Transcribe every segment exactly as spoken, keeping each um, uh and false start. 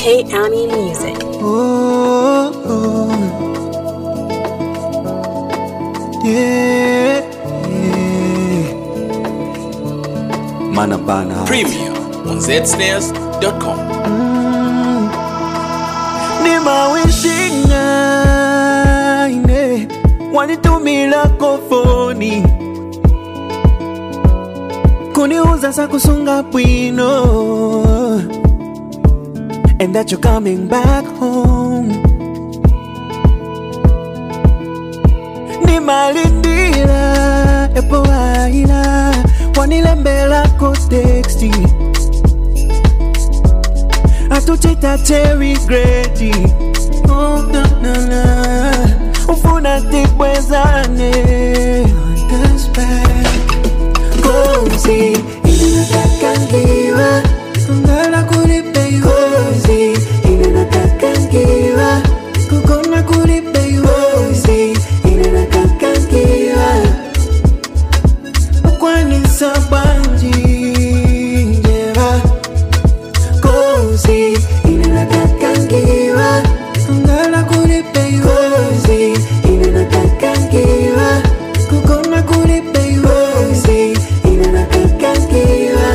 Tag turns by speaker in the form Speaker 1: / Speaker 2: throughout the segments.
Speaker 1: K Annie Music.
Speaker 2: Oh, oh. Yeah, yeah.
Speaker 3: Manabana
Speaker 4: Premium on z snares dot com.
Speaker 2: Mm. Nima wishinga ine wanitumila kofoni kuniuza sa kusunga bwino, and that you're coming back home. Nimalindira epo aila wanilembela ko texti atuchita teri gredi. Oh na na na ufuna tipwezane this back cozy inatakakangiwa ngala kulipe cozy inatakakangiwa kukona kulipe cozy inatakakangiwa kwani sabanji njeva cozy inatakakangiwa ngala kulipe cozy inatakakangiwa kukona kulipe cozy inatakakangiwa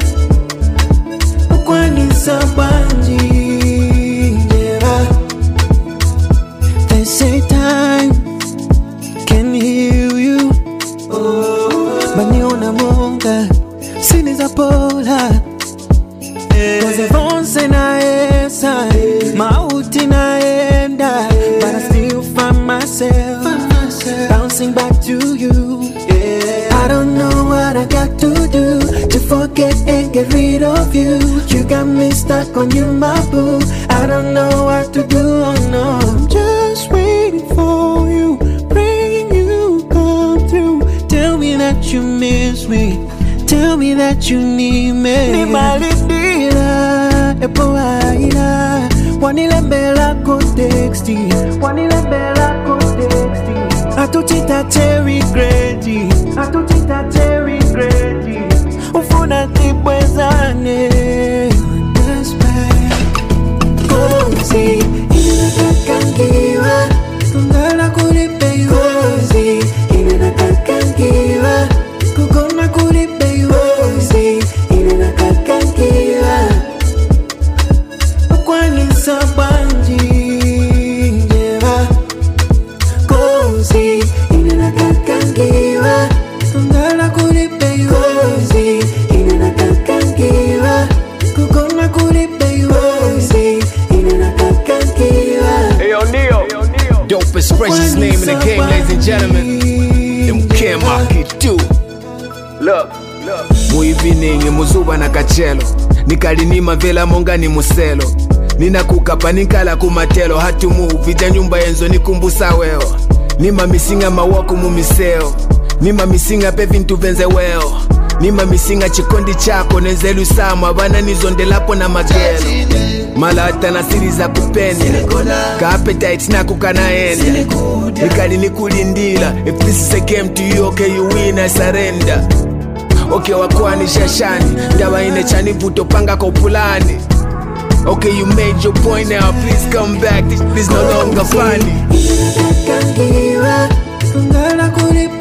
Speaker 2: kwani sabanji njeva. They say time can heal you, baniona monga sini za pola koze vonse naesa mauti naenda, but I still find myself bouncing back to you. I don't know what I got to do to forget and get rid of you. You got me stuck on you, my boo. I don't know what to do, oh no. I'm just waiting for you, praying you come through. Tell me that you miss me, tell me that you need me. Nimalindira epo aila wanilembela ko texti, wanilembela ko texti atuchita teri gredi, atuchita teri gredi ufuna tipwezane this back cozy inatakakangiwa ngala kulipe cozy inatakakangiwa kukona kulipe cozy inatakakangiwa kwani sabanji njeva cozy inatakakangiwa ngala kulipe cozy inatakakangiwa kukona kulipe cozy inatakakangiwa.
Speaker 4: Hey, O'Neal. Dopest, freshest name in the game, ladies and gentlemen. M K Market two. Look, look. Muiviningi muzuba na kachelo nikalinima vela monga ni muselo ninakukapa ninkala kumatelo hatu move ja nyumba yenzo nikumbusa weo nima misinga mawako mumiseo nima misinga pe vintu venze weo nima misinga chikondi chako nenzelu sama bana nizondelapo na magelo malata na siri za kupenda ka appetite na kukanaenda nikali nikulindila. If this is a game to you, okay you win, I surrender. Okay wakwani shashani ndawa ine chani vuto panga kopulani. Okay you made your point now, please come back, this is no longer funny.
Speaker 2: Inatakakangiwa ngala kulipe